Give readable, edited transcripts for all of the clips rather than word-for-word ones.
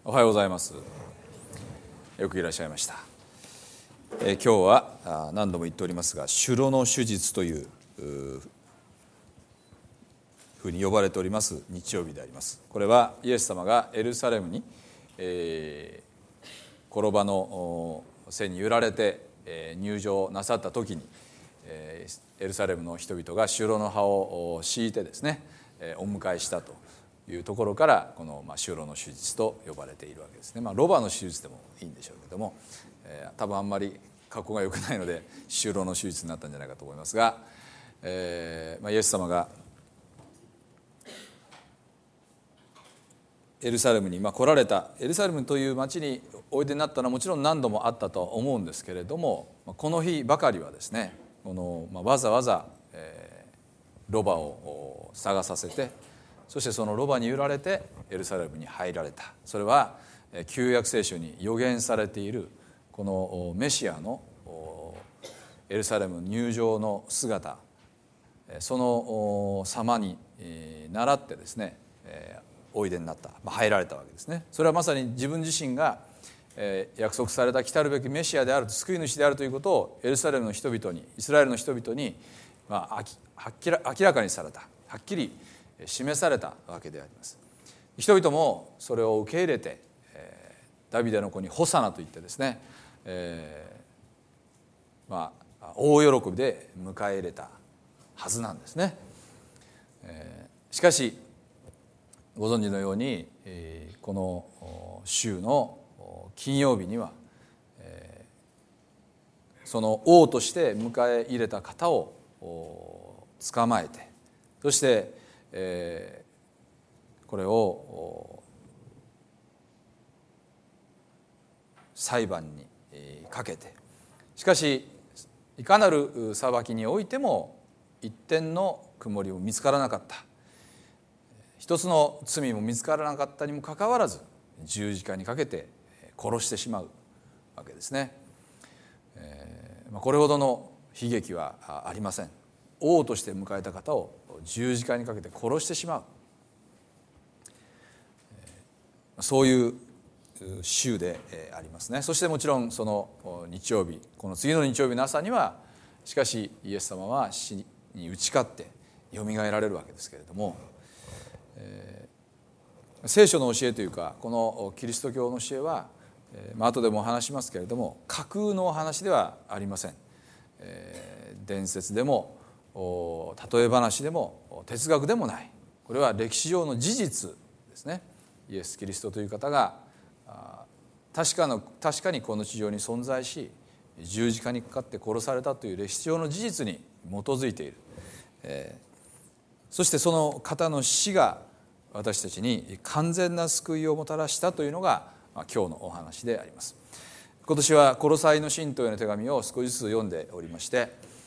おはようございます。よくいらっしゃいました。今日は何度も言っておりますが、シュロの手術というふうに呼ばれております日曜日であります。これはイエス様がエルサレムに、転ばの背に揺られて、入場なさった時に、エルサレムの人々がシュロの葉を敷いてですね、お迎えしたというところからこのシュロの手術と呼ばれているわけですね。ロバの手術でもいいんでしょうけども、多分あんまり格好が良くないのでシュロの手術になったんじゃないかと思いますが、イエス様がエルサレムに来られた。エルサレムという町においでになったのはもちろん何度もあったとは思うんですけれども、この日ばかりはですね、わざわざ、ロバを探させて、そしてそのロバに揺られてエルサレムに入られた。それは旧約聖書に予言されているこのメシアのエルサレム入場の姿、その様に倣ってですね、おいでになった、入られたわけですね。それはまさに自分自身が約束された来たるべきメシアであると、救い主であるということをエルサレムの人々に、イスラエルの人々に明らかにされた、はっきり示されたわけであります。人々もそれを受け入れて、ダビデの子にホサナと言ってですね、大喜びで迎え入れたはずなんですね。しかしご存知のように、この週の金曜日には、その王として迎え入れた方を捕まえて、そしてこれを裁判にかけて、しかしいかなる裁きにおいても一点の曇りも見つからなかった、一つの罪も見つからなかったにもかかわらず十字架にかけて殺してしまうわけですね。これほどの悲劇はありません。王として迎えた方を十字架にかけて殺してしまう、そういう週でありますね。そしてもちろんその日曜日、この次の日曜日の朝にはしかしイエス様は死に打ち勝ってよみがえられるわけですけれども、聖書の教えというか、このキリスト教の教えは、後でも話しますけれども、架空の話ではありません。伝説でも例え話でも哲学でもない。これは歴史上の事実ですね。イエス・キリストという方が確かにこの地上に存在し、十字架にかかって殺されたという歴史上の事実に基づいている。そしてその方の死が私たちに完全な救いをもたらしたというのが今日のお話であります。今年はコロサイの信徒への手紙を少しずつ読んでおりまして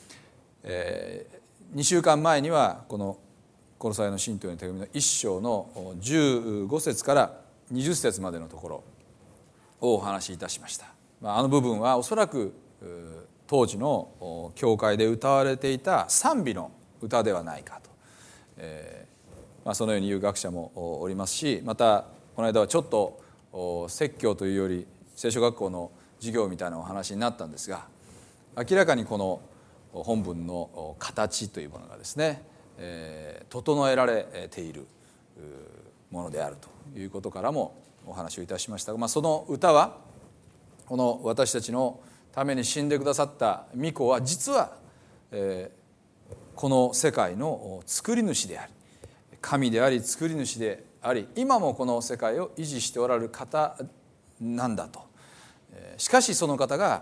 、2週間前にはこのコロサイの信徒への手紙の1章の15節から20節までのところをお話しいたしました。あの部分はおそらく当時の教会で歌われていた賛美の歌ではないかと、そのように言う学者もおりますし、またこの間はちょっと説教というより聖書学校の授業みたいなお話になったんですが、明らかにこの本文の形というものがですね、整えられているものであるということからもお話をいたしましたが、その歌はこの私たちのために死んでくださった御子は実は、この世界の作り主であり、神であり作り主であり、今もこの世界を維持しておられる方なんだと。しかしその方が、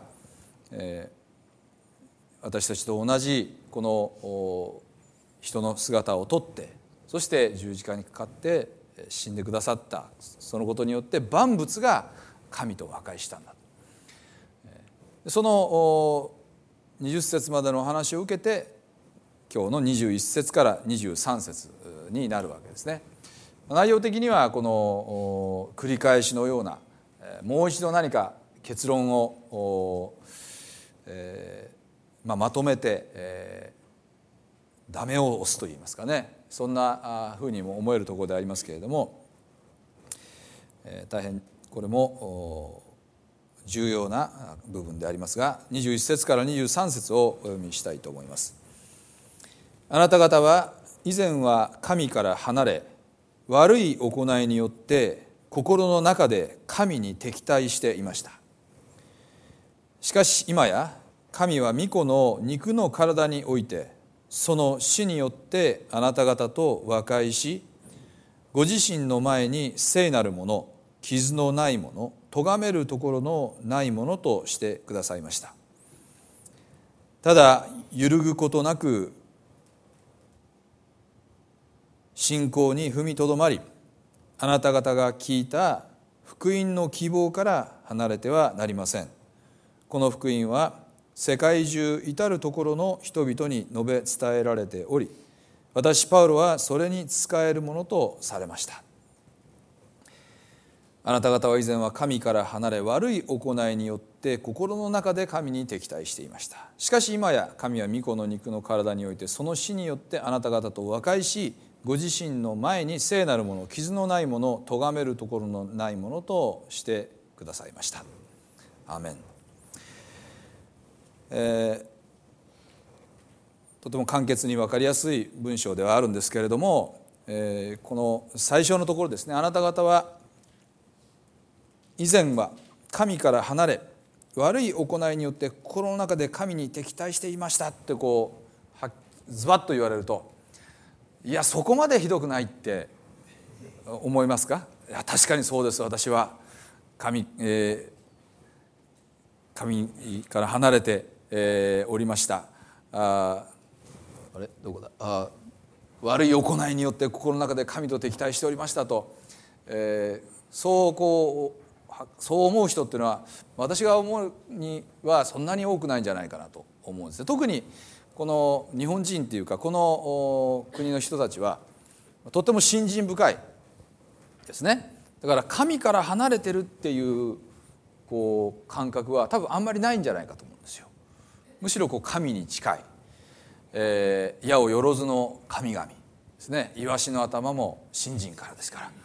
私たちと同じこの人の姿をとって、そして十字架にかかって死んでくださった。そのことによって万物が神と和解したんだ。その20節までの話を受けて今日の21節から23節になるわけですね。内容的にはこの繰り返しのような、もう一度何か結論をまとめて、ダメを押すといいますかね、そんなふうにも思えるところでありますけれども、大変これも重要な部分でありますが、21節から23節をお読みしたいと思います。あなた方は以前は神から離れ、悪い行いによって心の中で神に敵対していました。しかし今や神は御子の肉の体において、その死によってあなた方と和解し、ご自身の前に聖なるもの、傷のないもの、咎めるところのないものとしてくださいました。ただ揺るぐことなく信仰に踏みとどまり、あなた方が聞いた福音の希望から離れてはなりません。この福音は世界中至るところの人々に述べ伝えられており、私パウロはそれに仕えるものとされました。あなた方は以前は神から離れ、悪い行いによって心の中で神に敵対していました。しかし今や神は御子の肉の体において、その死によってあなた方と和解し、ご自身の前に聖なるもの、傷のないもの、咎めるところのないものとしてくださいました。アーメン。とても簡潔に分かりやすい文章ではあるんですけれども、この最初のところですね、あなた方は以前は神から離れ、悪い行いによって心の中で神に敵対していましたってズバッと言われると、いやそこまでひどくないって思いますか？いや確かにそうです。私は神から離れて、おりました。どこだ？悪い行いによって心の中で神と敵対しておりましたと、そう思う人っていうのは、私が思うにはそんなに多くないんじゃないかなと思うんですね。特にこの日本人っていうか、この国の人たちはとても信心深いですね。だから神から離れてるっていう感覚は多分あんまりないんじゃないかと思うんですよ。むしろ神に近い、矢をよろずの神々ですね。イワシの頭も信心からですから、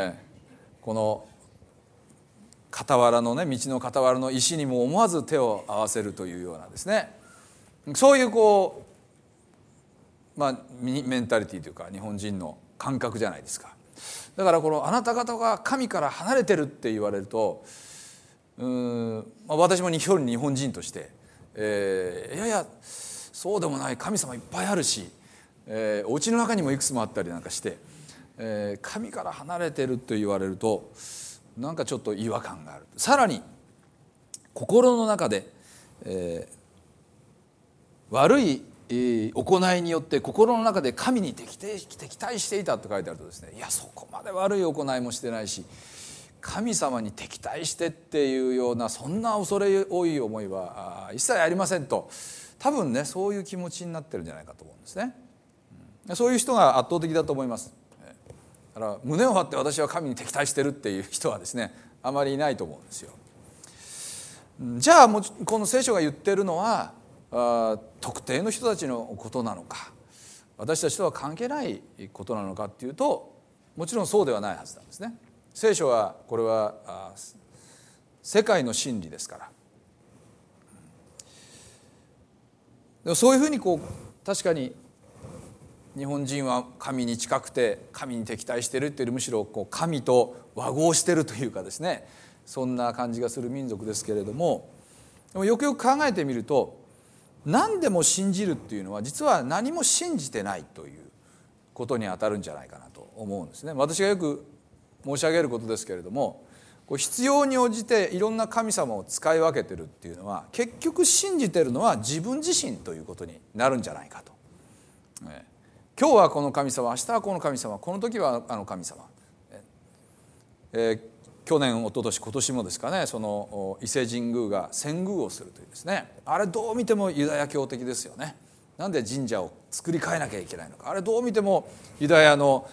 この傍らのね、道の傍らの石にも思わず手を合わせるというようなですね、そういうメンタリティというか日本人の感覚じゃないですか。だからあなた方が神から離れてるって言われると、私も日本人として、いやいやそうでもない、神様いっぱいあるし、お家の中にもいくつもあったりなんかして、神から離れてると言われるとなんかちょっと違和感がある。さらに心の中で、悪い行いによって心の中で神に敵対していたと書いてあるとですね、いやそこまで悪い行いもしてないし、神様に敵対してっていうようなそんな恐れ多い思いは一切ありませんと、多分ねそういう気持ちになってるんじゃないかと思うんですね。そういう人が圧倒的だと思います。だから胸を張って私は神に敵対してるっていう人はですね、あまりいないと思うんですよ。じゃあこの聖書が言ってるのは特定の人たちのことなのか、私たちとは関係ないことなのかっていうと、もちろんそうではないはずなんですね。聖書はこれは世界の真理ですから。でもそういうふうに確かに日本人は神に近くて神に敵対してるっていうより、むしろ神と和合してるというかですね、そんな感じがする民族ですけれども、でもよくよく考えてみると、何でも信じるっていうのは実は何も信じてないということに当たるんじゃないかなと思うんですね。私がよく申し上げることですけれども、必要に応じていろんな神様を使い分けてるっていうのは、結局信じてるのは自分自身ということになるんじゃないかと。今日はこの神様、明日はこの神様、この時はあの神様、去年一昨年今年もですかね、その伊勢神宮が遷宮をするというですね、あれどう見てもユダヤ教的ですよね。なんで神社を作り変えなきゃいけないのか、あれどう見てもユダヤの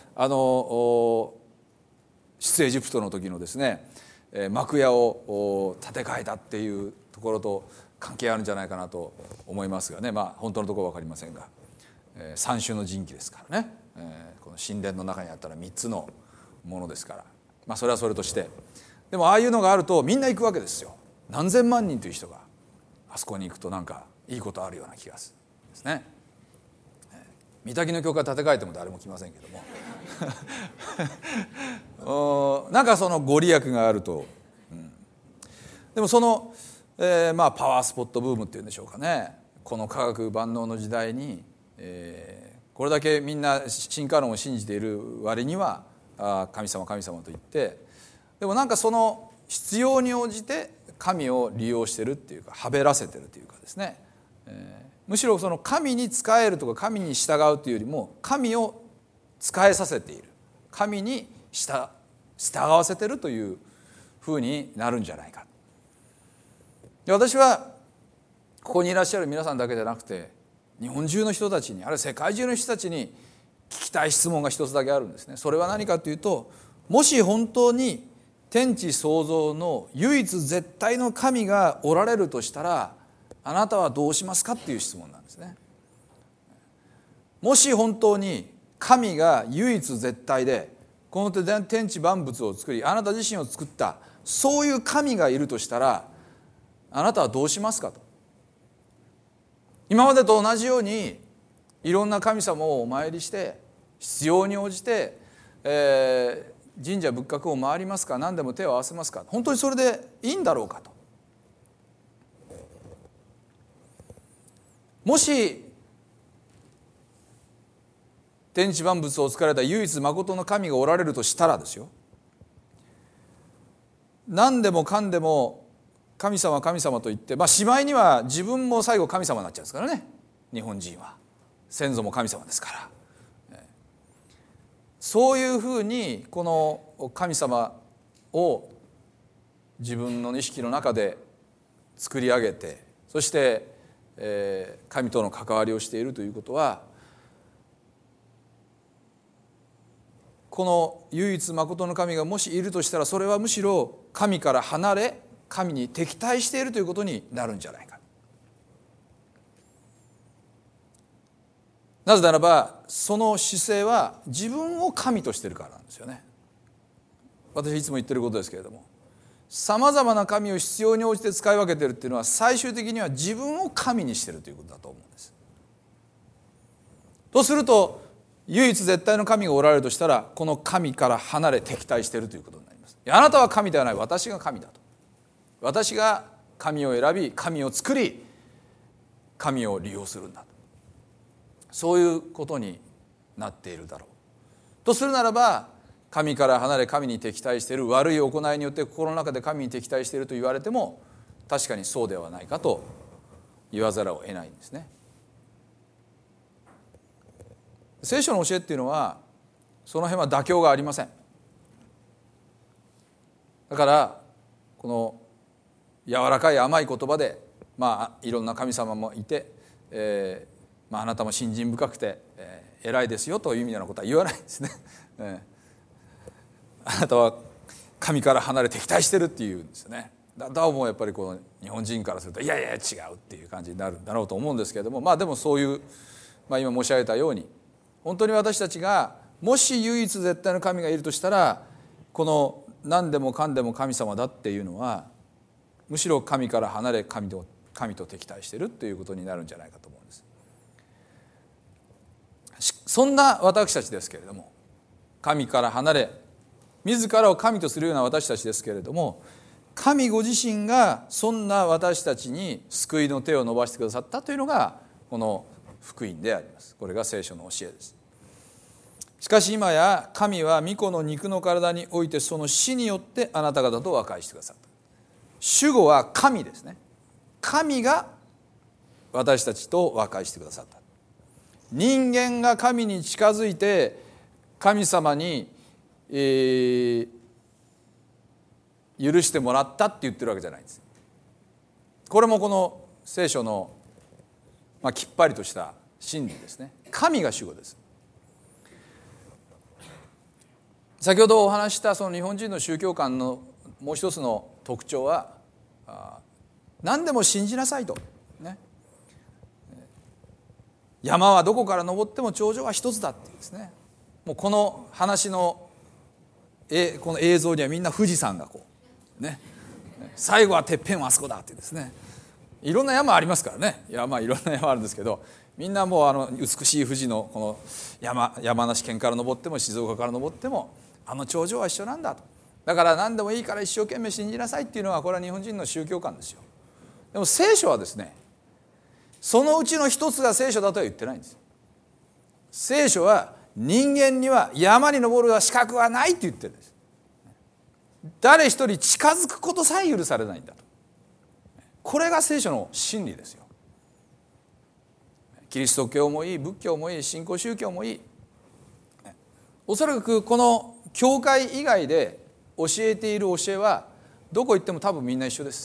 出エジプトの時のですね、幕屋を建て替えたっていうところと関係あるんじゃないかなと思いますがね、本当のところは分かりませんが、三種の神器ですからね、この神殿の中にあったら3つのものですから、それはそれとして、 でもああいうのがあるとみんな行くわけですよ。何千万人という人があそこに行くとなんかいいことあるような気がするんですね。御嶽の教会建て替えても誰も来ませんけどもなんかそのご利益があると、でもその、パワースポットブームっていうんでしょうかね、この科学万能の時代に、これだけみんな進化論を信じている割には神様神様と言って、でもなんかその必要に応じて神を利用してるっていうか、はべらせてるというかですね、むしろその神に仕えるとか神に従うというよりも神を仕えさせている、神に従わせてるというふうになるんじゃないか。で、私はここにいらっしゃる皆さんだけじゃなくて、日本中の人たちに、あるいは世界中の人たちに聞きたい質問が一つだけあるんですね。それは何かというと、もし本当に天地創造の唯一絶対の神がおられるとしたら、あなたはどうしますかっていう質問なんですね。もし本当に神が唯一絶対で、この天地万物を作り、あなた自身を作った、そういう神がいるとしたら、あなたはどうしますかと。今までと同じようにいろんな神様をお参りして、必要に応じて、神社仏閣を回りますか、何でも手を合わせますか、本当にそれでいいんだろうかと。もし天地万物を作られた唯一誠の神がおられるとしたらですよ、何でもかんでも神様神様と言って、しまいには自分も最後神様になっちゃうんですからね。日本人は先祖も神様ですから、そういうふうにこの神様を自分の意識の中で作り上げて、そして神との関わりをしているということは、この唯一誠の神がもしいるとしたら、それはむしろ神から離れ神に敵対しているということになるんじゃないか。なぜならば、その姿勢は自分を神としているからなんですよね。私いつも言ってることですけれども、さまざまな神を必要に応じて使い分けているっていうのは、最終的には自分を神にしているということだと思うんです。とすると、唯一絶対の神がおられるとしたら、この神から離れ敵対しているということになります。あなたは神ではない、私が神だと。私が神を選び、神を作り、神を利用するんだと。そういうことになっているだろうとするならば、神から離れ神に敵対している、悪い行いによって心の中で神に敵対していると言われても、確かにそうではないかと言わざるを得ないんですね。聖書の教えっていうのは、その辺は妥協がありません。だからこの柔らかい甘い言葉で、いろんな神様もいて、あなたも信心深くて、偉いですよという意味のようなことは言わないんですね。あなたは神から離れ敵対してるっていうんですよね。だもうやっぱりこの日本人からすると、いやいや違うっていう感じになるんだろうと思うんですけれども、でもそういう、今申し上げたように、本当に私たちがもし唯一絶対の神がいるとしたら、この何でもかんでも神様だっていうのは、むしろ神から離れ神と敵対しているということになるんじゃないかと思うんです。そんな私たちですけれども、神から離れ自らを神とするような私たちですけれども、神ご自身がそんな私たちに救いの手を伸ばしてくださったというのがこの福音であります。これが聖書の教えです。しかし今や神は御子の肉の体において、その死によってあなた方と和解してくださった。主語は神ですね。神が私たちと和解してくださった。人間が神に近づいて神様に、許してもらったって言ってるわけじゃないんです。これもこの聖書の、きっぱりとした真理ですね。神が主語です。先ほどお話したその日本人の宗教観のもう一つの特徴は、何でも信じなさいと、ね、山はどこから登っても頂上は一つだっていうんですね。もうこの話のこの映像にはみんな富士山がこうね、最後はてっぺんはあそこだってですね、いろんな山ありますからね。いろんな山あるんですけど、みんなもう美しい富士のこの山梨県から登っても静岡から登っても頂上は一緒なんだと。だから何でもいいから一生懸命信じなさいっていうのは、これは日本人の宗教観ですよ。でも聖書はですね、そのうちの一つが聖書だとは言ってないんです。聖書は人間には山に登る資格はないって言ってるんです。誰一人近づくことさえ許されないんだと。これが聖書の真理ですよ。キリスト教もいい、仏教もいい、新興宗教もいい、おそらくこの教会以外で教えている教えはどこ行っても多分みんな一緒です。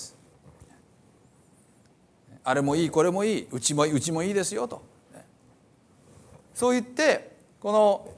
あれもいい、これもいい、うちもいいですよと、そう言ってこの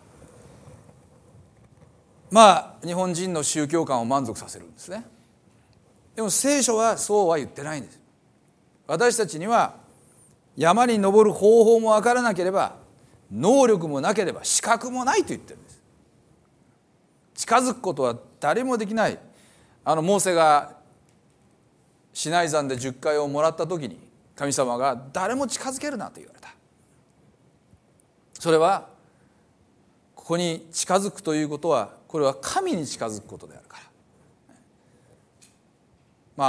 日本人の宗教観を満足させるんですね。でも聖書はそうは言ってないんです。私たちには山に登る方法も分からなければ、能力もなければ資格もないと言ってるんです。近づくことは誰もできない。モーセがシナイ山で10回をもらった時に、神様が誰も近づけるなと言われた。それはここに近づくということは、これは神に近づくことであるから。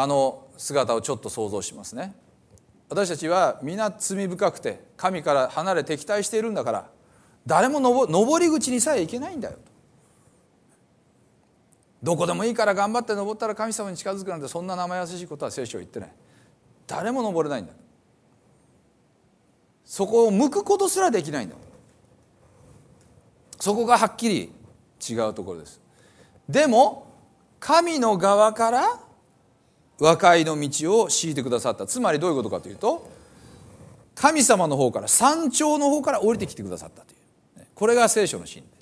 姿をちょっと想像しますね。私たちは皆罪深くて神から離れ敵対しているんだから、誰も登り口にさえ行けないんだよと。どこでもいいから頑張って登ったら神様に近づくなんて、そんな生優しいことは聖書は言ってない。誰も登れないんだ。そこを向くことすらできないんだ。そこがはっきり違うところです。でも神の側から和解の道を敷いてくださった。つまりどういうことかというと、神様の方から、山頂の方から降りてきてくださったという、これが聖書の真理です。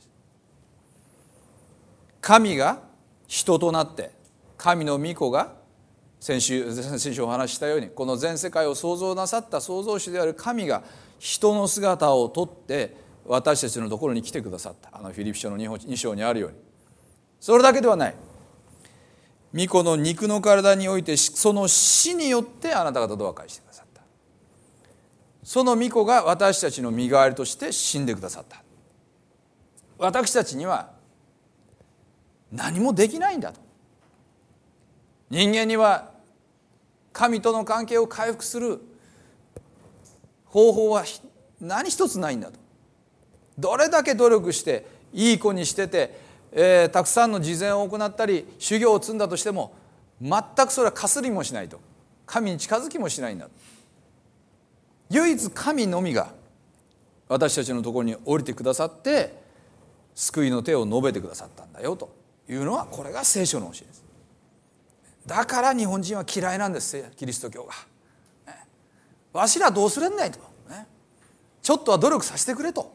神が人となって、神の御子が先週お話ししたように、この全世界を創造なさった創造主である神が人の姿をとって私たちのところに来てくださった。フィリピ書の2章にあるように、それだけではない。御子の肉の体において、その死によってあなた方と和解してくださった。その御子が私たちの身代わりとして死んでくださった。私たちには何もできないんだと。人間には神との関係を回復する方法は何一つないんだと。どれだけ努力していい子にしてて、たくさんの慈善を行ったり修行を積んだとしても、全くそれはかすりもしないと。神に近づきもしないんだ。唯一神のみが私たちのところに降りてくださって、救いの手を述べてくださったんだよというのは、これが聖書の教えです。だから日本人は嫌いなんです、キリスト教が。わしらどうするんだいと、ちょっとは努力させてくれと、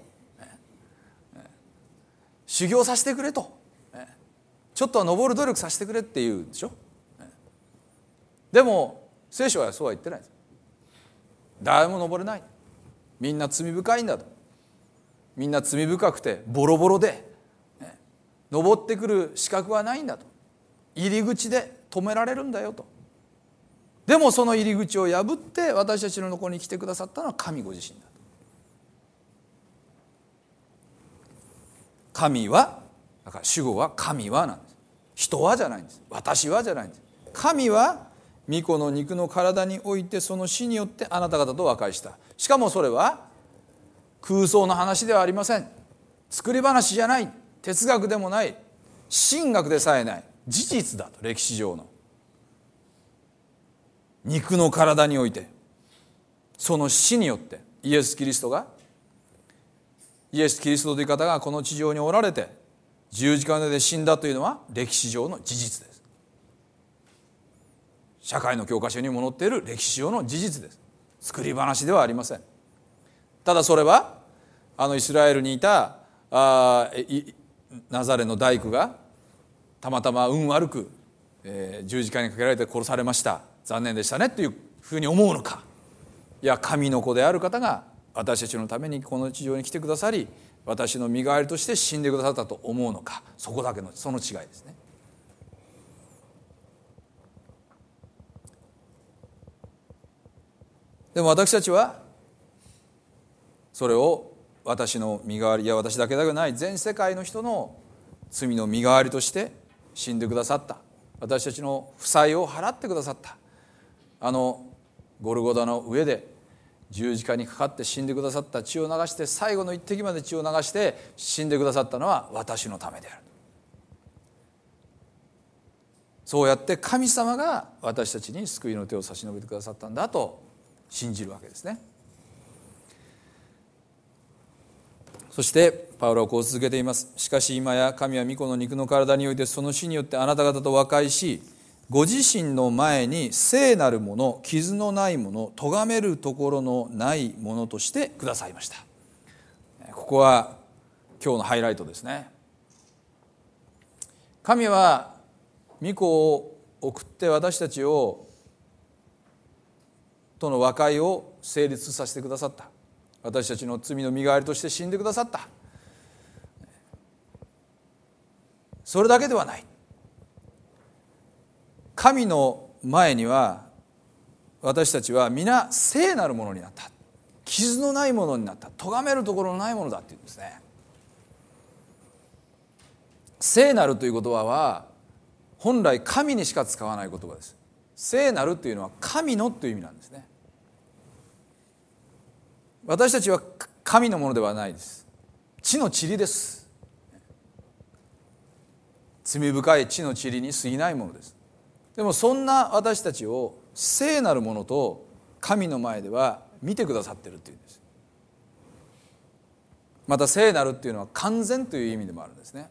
修行させてくれと、ちょっとは登る努力させてくれって言うでしょ。でも聖書はそうは言ってないです。誰も登れない。みんな罪深いんだと。みんな罪深くてボロボロで、登ってくる資格はないんだと。入り口で止められるんだよと。でもその入り口を破って私たちのところに来てくださったのは神ご自身だと。神は、だから主語は神はなんです。人はじゃないんです。私はじゃないんです。神は御子の肉の体において、その死によってあなた方と和解した。しかもそれは空想の話ではありません。作り話じゃない。哲学でもない。神学でさえない。事実だと。歴史上の肉の体において、その死によってイエス・キリストという方がこの地上におられて十字架の上で死んだというのは歴史上の事実です。社会の教科書にも載っている歴史上の事実です。作り話ではありません。ただそれはイスラエルにいたナザレの大工がたまたま運悪く、十字架にかけられて殺されました、残念でしたねというふうに思うのか、いや神の子である方が私たちのためにこの地上に来てくださり、私の身代わりとして死んでくださったと思うのか、そこだけのその違いですね。 でも私たちはそれを私の身代わり、いや私だけではない全世界の人の罪の身代わりとして死んでくださった、私たちの負債を払ってくださった、ゴルゴダの上で十字架にかかって死んでくださった、血を流して、最後の一滴まで血を流して死んでくださったのは私のためである。そうやって神様が私たちに救いの手を差し伸べてくださったんだと信じるわけですね。そしてパウロはこう続けています。しかし今や神は御子の肉の体においてその死によってあなた方と和解し、ご自身の前に聖なるもの、傷のないもの、咎めるところのないものとしてくださいました。ここは今日のハイライトですね。神は御子を送って私たちとの和解を成立させてくださった。私たちの罪の身代わりとして死んでくださった。それだけではない。神の前には私たちは皆聖なるものになった、傷のないものになった、咎めるところのないものだって言うんですね。聖なるという言葉は本来神にしか使わない言葉です。聖なるというのは神のという意味なんですね。私たちは神のものではないです。地の塵です。罪深い地の塵に過ぎないものです。でもそんな私たちを聖なるものと神の前では見てくださっているというんです。また聖なるというのは完全という意味でもあるんですね。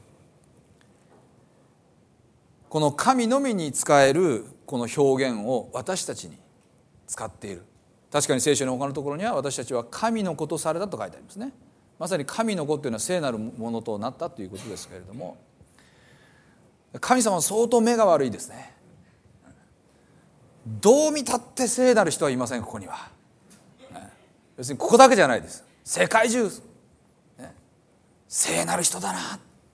この神のみに使えるこの表現を私たちに使っている。確かに聖書の他のところには私たちは神の子とされたと書いてありますね。まさに神の子というのは聖なるものとなったということですけれども、神様は相当目が悪いですね。どう見たって聖なる人はいません。ここには別にここだけじゃないです。世界中聖なる人だな、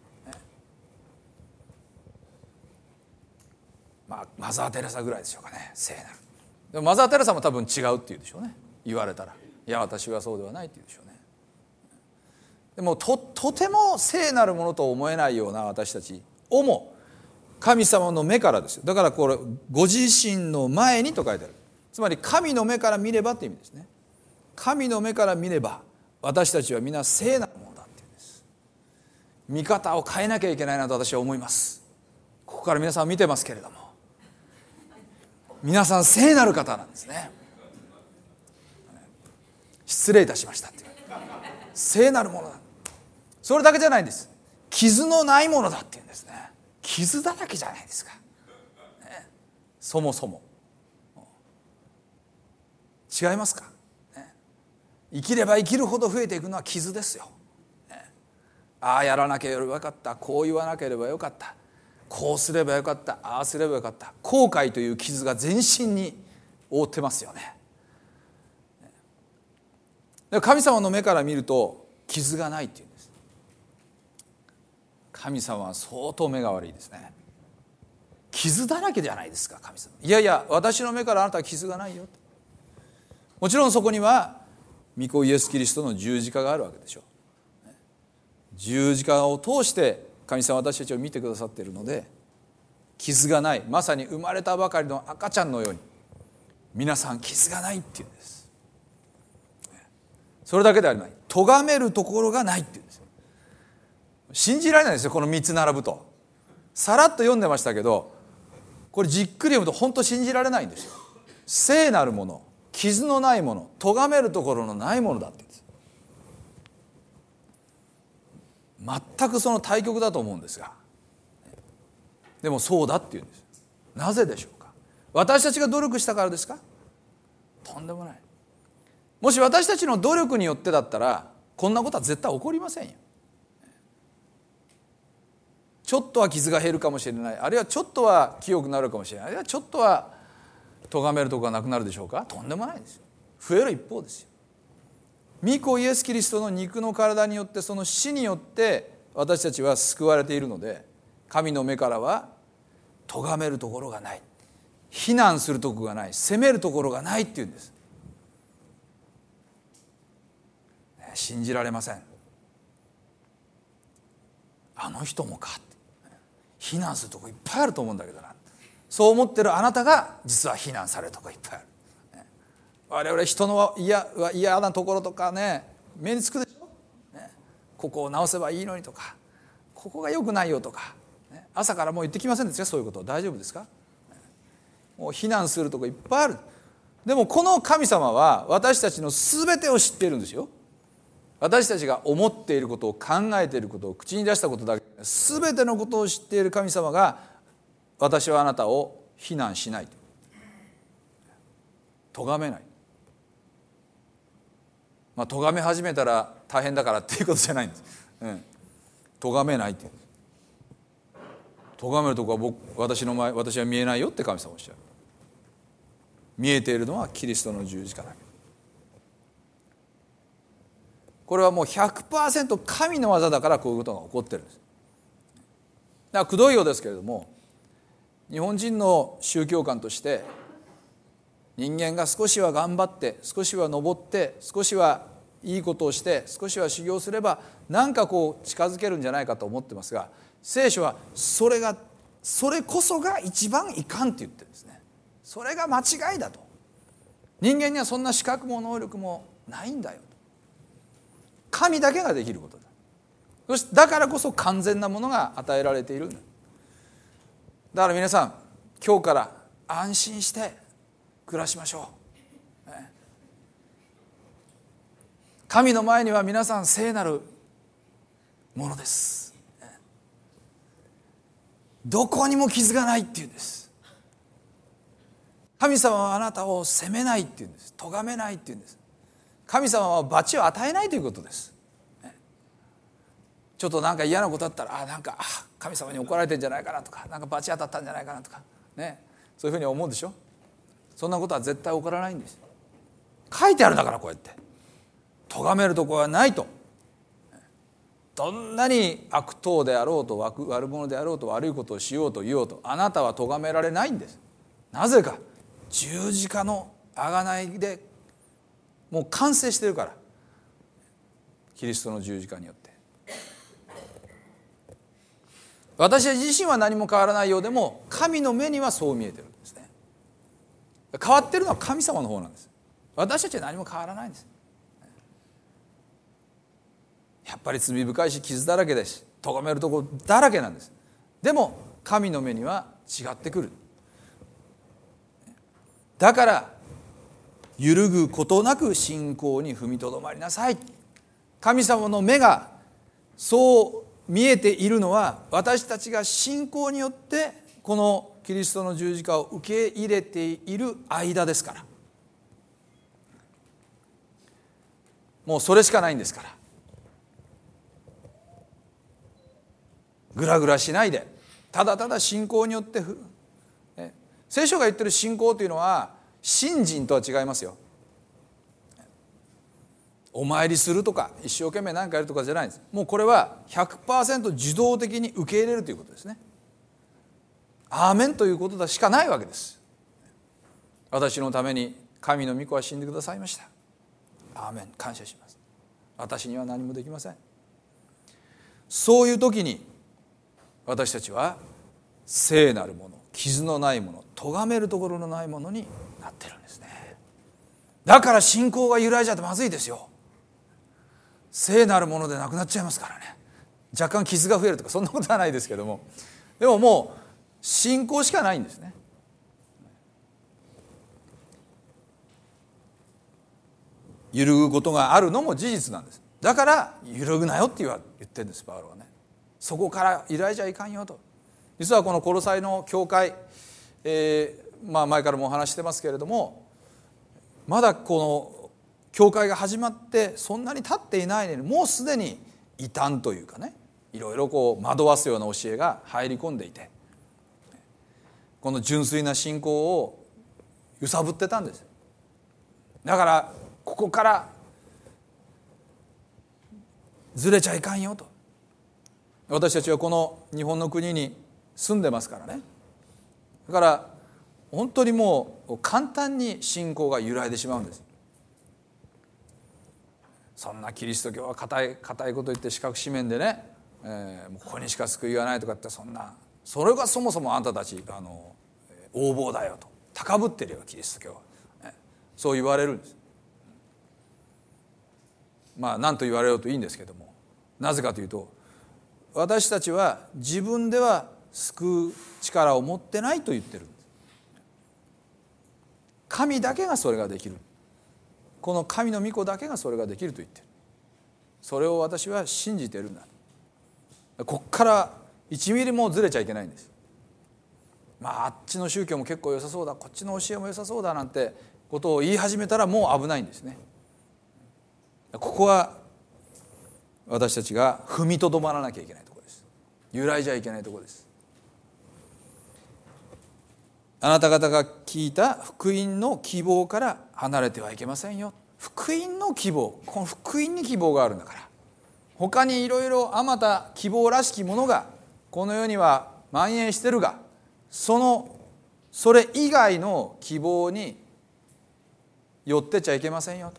マザー・テレサぐらいでしょうかね、聖なる。でもマザー・テレサも多分違うって言うでしょうね。言われたら、いや私はそうではないって言うでしょうね。でも とても聖なるものと思えないような私たちをも神様の目からですよ。だからこれご自身の前にと書いてある。つまり神の目から見ればって意味ですね。神の目から見れば私たちは皆聖なるものだっていうんです。見方を変えなきゃいけないなと私は思います。ここから皆さん見てますけれども、皆さん聖なる方なんですね。失礼いたしましたっていう、聖なるものだ。それだけじゃないんです。傷のないものだっていうんですね。傷だらけじゃないですか、ね、そもそも違いますか、ね、生きれば生きるほど増えていくのは傷ですよ、ね、ああやらなければよかった、こう言わなければよかった、こうすればよかった、ああすればよかった、後悔という傷が全身に覆ってますよね。で神様の目から見ると傷がないっていうんです。神様は相当目が悪いですね。傷だらけじゃないですか神様。いやいや私の目からあなたは傷がないよ。もちろんそこには御子イエスキリストの十字架があるわけでしょう。十字架を通して神様は私たちを見てくださっているので、傷がない、まさに生まれたばかりの赤ちゃんのように皆さん傷がないっていうんです。それだけではない、咎めるところがないっていうんです。信じられないですよ、この3つ並ぶと。さらっと読んでましたけど、これじっくり読むと本当信じられないんですよ。聖なるもの、傷のないもの、咎めるところのないものだって言うんです。全くその対極だと思うんですが、でもそうだって言うんです。なぜでしょうか。私たちが努力したからですか。とんでもない。もし私たちの努力によってだったらこんなことは絶対起こりませんよ。ちょっとは傷が減るかもしれない、あるいはちょっとは清くなるかもしれない、あるいはちょっとは咎めるところがなくなるでしょうか。とんでもないですよ。増える一方ですよ。御子イエスキリストの肉の体によって、その死によって私たちは救われているので、神の目からは咎めるところがない、非難するところがない、責めるところがないっていうんです。 信じられません。あの人もかって非難するとこいっぱいあると思うんだけどな、そう思ってるあなたが実は非難されるとこいっぱいある。我々人の嫌なところとかね、目につくでしょ、ここを直せばいいのにとか、ここが良くないよとか、朝からもう言ってきませんですか、そういうこと。大丈夫ですか。もう非難するとこいっぱいある。でもこの神様は私たちの全てを知っているんですよ。私たちが思っていることを、考えていることを、口に出したことだけ、全てのことを知っている神様が、私はあなたを非難しない、咎めない。咎め始めたら大変だからっていうことじゃないんです。咎めないって。咎めるとこは私は見えないよって神様おっしゃる。見えているのはキリストの十字架だけ。これはもう 100% 神の技だからこういうことが起こってるんです。だからくどいようですけれども、日本人の宗教観として人間が少しは頑張って、少しは登って、少しはいいことをして、少しは修行すればなんかこう近づけるんじゃないかと思ってますが、聖書はそれこそが一番いかんって言ってるんですね。それが間違いだと。人間にはそんな資格も能力もないんだよと。神だけができることだ。そしてだからこそ完全なものが与えられているんだ。だから皆さん、今日から安心して暮らしましょう。神の前には皆さん聖なるものです。どこにも傷がないっていうんです。神様はあなたを責めないっていうんです。咎めないっていうんです。神様は罰を与えないということです。ちょっとなんか嫌なことあったら、神様に怒られてんじゃないかなとか、なんか罰当たったんじゃないかなとかね、そういうふうに思うでしょ。そんなことは絶対起こらないんです。書いてあるんだから、こうやって咎めるところはないと。どんなに悪党であろうと、悪者であろうと、悪いことをしようと言おうと、あなたは咎められないんです。なぜか、十字架の贖いでもう完成しているから。キリストの十字架によって。私自身は何も変わらないようでも、神の目にはそう見えてるんですね。変わってるのは神様の方なんです。私たちは何も変わらないんです。やっぱり罪深いし、傷だらけですし、咎めるところだらけなんです。でも神の目には違ってくる。だから揺るぐことなく信仰に踏みとどまりなさい。神様の目がそう見えているのは、私たちが信仰によってこのキリストの十字架を受け入れている間ですから。もうそれしかないんですから。ぐらぐらしないで、ただただ信仰によって、聖書が言ってる信仰というのは信心とは違いますよ。お参りするとか一生懸命何かやるとかじゃないんです。もうこれは 100% 受動的に受け入れるということですね。アーメンということしかないわけです。私のために神の御子は死んでくださいました。アーメン、感謝します。私には何もできません。そういう時に私たちは聖なるもの、傷のないもの、咎めるところのないものになってるんですね。だから信仰が揺らいじゃってまずいですよ。聖なるものでなくなっちゃいますからね。若干傷が増えるとかそんなことはないですけども、でももう信仰しかないんですね。揺るぐことがあるのも事実なんです。だから揺るぐなよって言ってるんです、パウロはね。そこから揺らいじゃいかんよと。実はこのコロサイの教会、前からもお話してますけれども、まだこの教会が始まってそんなに経っていないのに、もうすでに異端というかね、いろいろこう惑わすような教えが入り込んでいて、この純粋な信仰を揺さぶってたんです。だからここからずれちゃいかんよと。私たちはこの日本の国に住んでますからね。だから本当にもう簡単に信仰が揺らいでしまうんです。 そんなキリスト教は固いこと言って四角四面でね、もうここにしか救いがないとかって、それがそもそもあんたたち横暴だよと、高ぶってるよキリスト教は、そう言われるんです。何と言われようといいんですけども、なぜかというと、私たちは自分では救う力を持ってないと言ってるんです。神だけがそれができる。この神の御子だけがそれができると言ってる。それを私は信じているんだ。こっから1ミリもずれちゃいけないんです。あっちの宗教も結構良さそうだ、こっちの教えも良さそうだなんてことを言い始めたらもう危ないんですね。ここは私たちが踏みとどまらなきゃいけないところです。揺らいじゃいけないところです。あなた方が聞いた福音の希望から離れてはいけませんよ。福音の希望、この福音に希望があるんだから、他にいろいろあまた希望らしきものがこの世には蔓延してるが、それ以外の希望に寄ってちゃいけませんよと。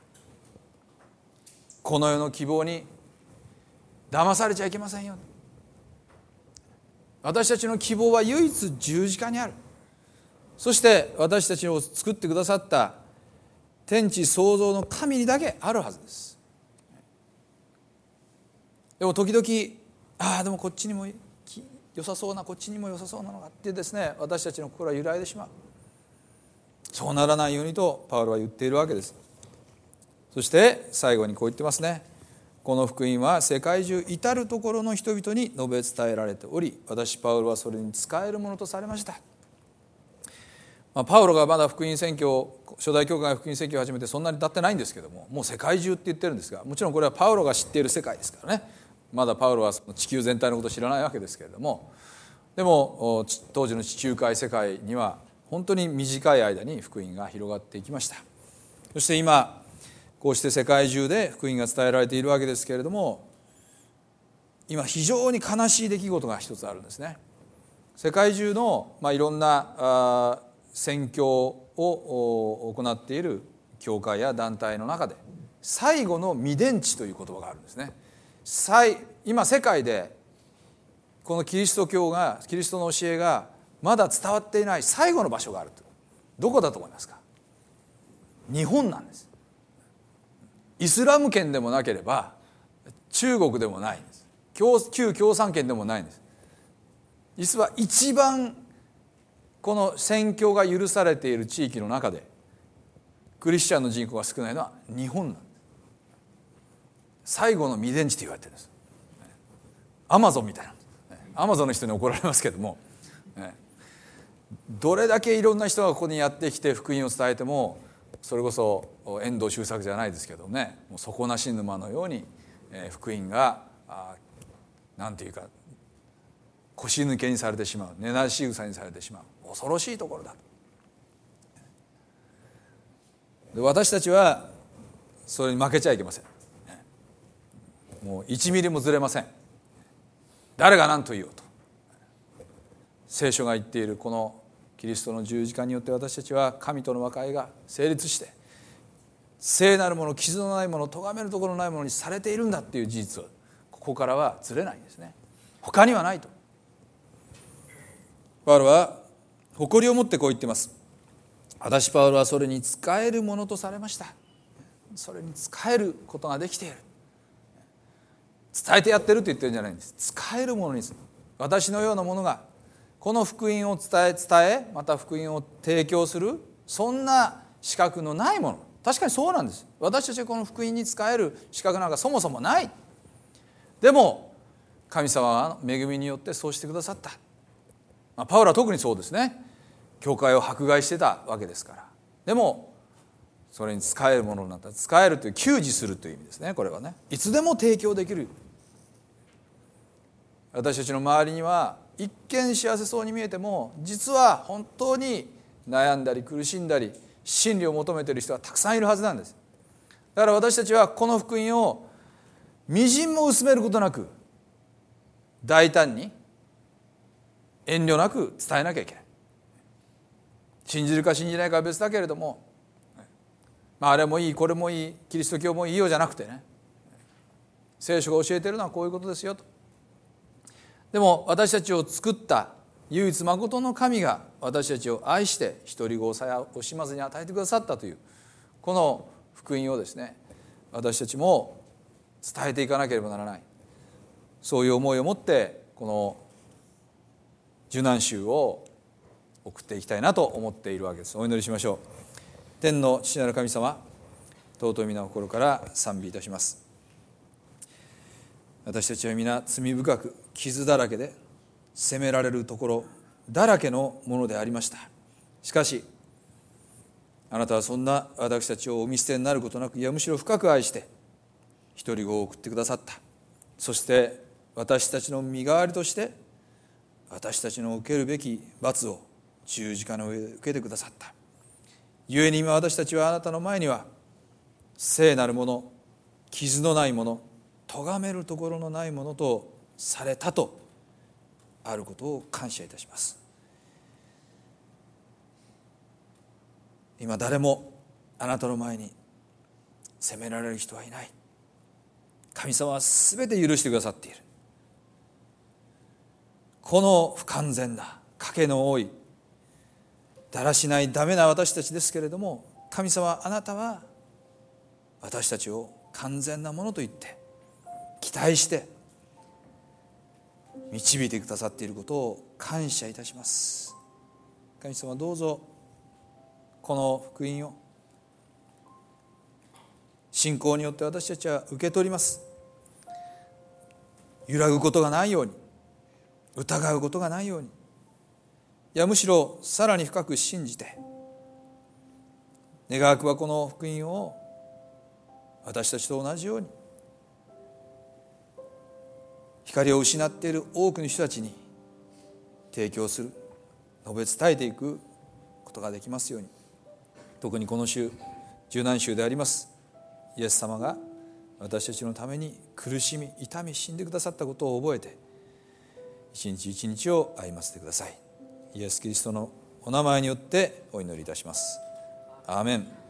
この世の希望に騙されちゃいけませんよ。私たちの希望は唯一十字架にある。そして私たちを作ってくださった天地創造の神にだけあるはずです。でも時々でもこっちにも良さそうな、こっちにも良さそうなのがってですね、私たちの心は揺らいでしまう。そうならないようにとパウロは言っているわけです。そして最後にこう言ってますね。この福音は世界中至るところの人々に述べ伝えられており、私パウロはそれに使えるものとされました。パウロがまだ福音宣教、初代教会が福音宣教を始めてそんなに経ってないんですけども、もう世界中って言ってるんですが、もちろんこれはパウロが知っている世界ですからね。まだパウロは地球全体のことを知らないわけですけれども、でも当時の地中海世界には本当に短い間に福音が広がっていきました。そして今こうして世界中で福音が伝えられているわけですけれども、今非常に悲しい出来事が一つあるんですね。世界中のいろんな宣教を行っている教会や団体の中で、最後の未伝地という言葉があるんですね。今世界でこのキリスト教が、キリストの教えがまだ伝わっていない最後の場所があると。どこだと思いますか？日本なんです。イスラム圏でもなければ中国でもないんです。旧共産圏でもないんです。実は一番この宣教が許されている地域の中でクリスチャンの人口が少ないのは日本なんです。最後の未伝地と言われてるんです。アマゾンみたいな、アマゾンの人に怒られますけども、どれだけいろんな人がここにやってきて福音を伝えても、それこそ遠藤周作じゃないですけどね、もう底なし沼のように福音がなんていうか腰抜けにされてしまう、根なし草にされてしまう、恐ろしいところだ。で私たちはそれに負けちゃいけません。もう1ミリもずれません。誰が何と言おうと、聖書が言っているこのキリストの十字架によって私たちは神との和解が成立して、聖なるもの、傷のないもの、咎めるところのないものにされているんだっていう事実を、ここからはずれないんですね。他にはないと。パウロは誇りを持ってこう言ってます。私パウロはそれに仕えるものとされました。それに仕えることができている。伝えてやってると言ってるんじゃないんです。使えるものにする。私のようなものがこの福音を伝え、また福音を提供する、そんな資格のないもの。確かにそうなんです。私たちはこの福音に使える資格なんかそもそもない。でも神様は恵みによってそうしてくださった。パウロは特にそうですね。教会を迫害してたわけですから。でもそれに使えるものになった。使えるという、給仕するという意味ですね。これはね、いつでも提供できる。私たちの周りには一見幸せそうに見えても、実は本当に悩んだり苦しんだり真理を求めている人はたくさんいるはずなんです。だから私たちはこの福音をみじんも薄めることなく、大胆に遠慮なく伝えなきゃいけない。信じるか信じないかは別だけれども、 あれもいいこれもいいキリスト教もいいよじゃなくてね、聖書が教えているのはこういうことですよと。でも私たちを作った唯一まことの神が私たちを愛して一人子を惜しまずに与えてくださったというこの福音をですね、私たちも伝えていかなければならない、そういう思いを持ってこの受難週を送っていきたいなと思っているわけです。お祈りしましょう。天の父なる神様、尊い皆を心から賛美いたします。私たちは皆罪深く傷だらけで責められるところだらけのものでありました。しかしあなたはそんな私たちをお見捨てになることなく、いやむしろ深く愛して一人子を送ってくださった。そして私たちの身代わりとして私たちの受けるべき罰を十字架の上で受けてくださった。故に今私たちはあなたの前には聖なるもの、傷のないもの、咎めるところのないものとされたとあることを感謝いたします。今誰もあなたの前に責められる人はいない。神様はすべて許してくださっている。この不完全な賭けの多いだらしないダメな私たちですけれども、神様あなたは私たちを完全なものと言って期待して導いてくださっていることを感謝いたします。神様どうぞこの福音を信仰によって私たちは受け取ります。揺らぐことがないように、疑うことがないように、いやむしろさらに深く信じて、願わくはこの福音を私たちと同じように光を失っている多くの人たちに提供する、述べ伝えていくことができますように。特にこの週、受難週でありますイエス様が私たちのために苦しみ痛み死んでくださったことを覚えて、一日一日を歩ませてください。イエス・キリストのお名前によってお祈りいたします。アーメン。